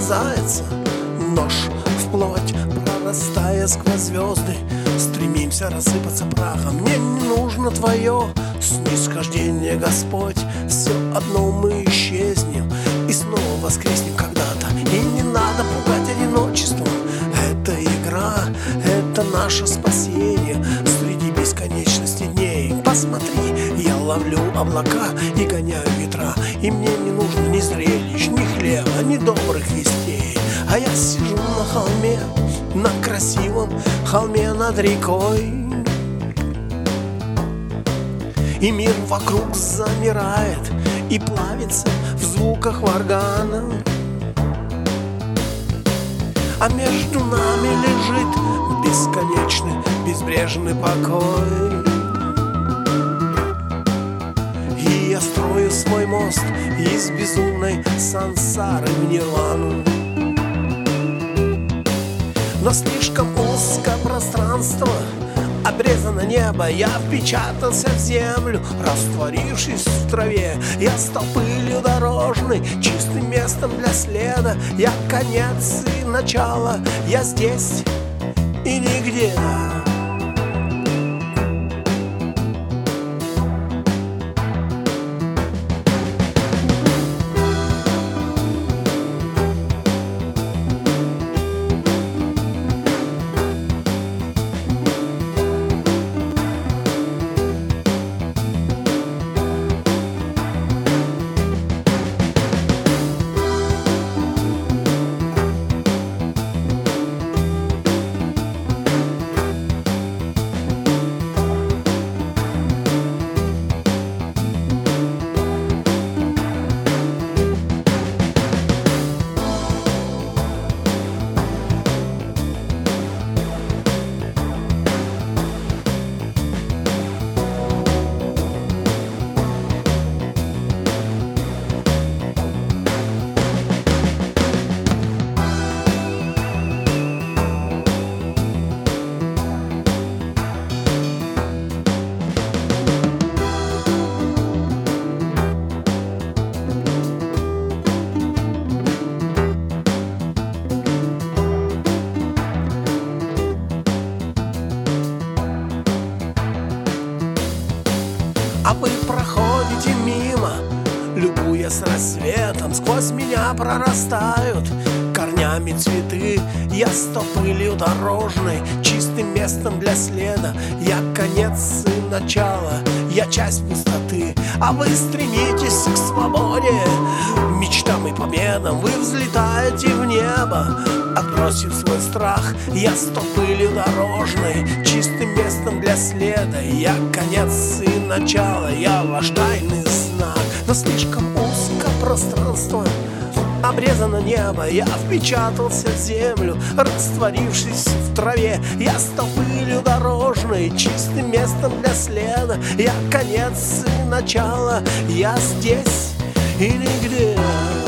вонзается нож в плоть, прорастая сквозь звезды. Стремимся рассыпаться прахом. Мне не нужно твое снисхождение, Господь. Все одно мы исчезнем и снова воскреснем когда-то. И не надо пугать одиночеством. Это игра, это наше спасение среди бесконечности дней. Посмотри, я ловлю облака и гоняю ветра, и мне не нужно ни зрелищ, ни хлеба, ни добрых вестей. А я сижу на холме, на красивом холме над рекой, и мир вокруг замирает и плавится в звуках органа. А между нами лежит бесконечный, безбрежный покой. И я строю свой мост из безумной сансары в нирвану. Но слишком узко пространство, обрезано небо. Я впечатался в землю, растворившись в траве. Я стал пылью дорожной, чистым местом для следа. Я конец и начало, я здесь и нигде. А вы проходите мимо, любуясь рассветом. Сквозь меня прорастают корнями цветы. Я стал пылью дорожной, чистым местом для следа. Я конец и начало, я часть пустоты. А вы стремитесь к свободе, мечтам и победам. Вы взлетаете в небо, отбросив свой страх. Я стал пылью дорожной, чистым местом для следа. Я конец и начало, я ваш тайный знак. Но слишком узко пространство, обрезано небо. Я впечатался в землю, растворившись в траве. Я стал пылью дорожной, чистым местом для следа. Я конец и начало, я здесь и нигде.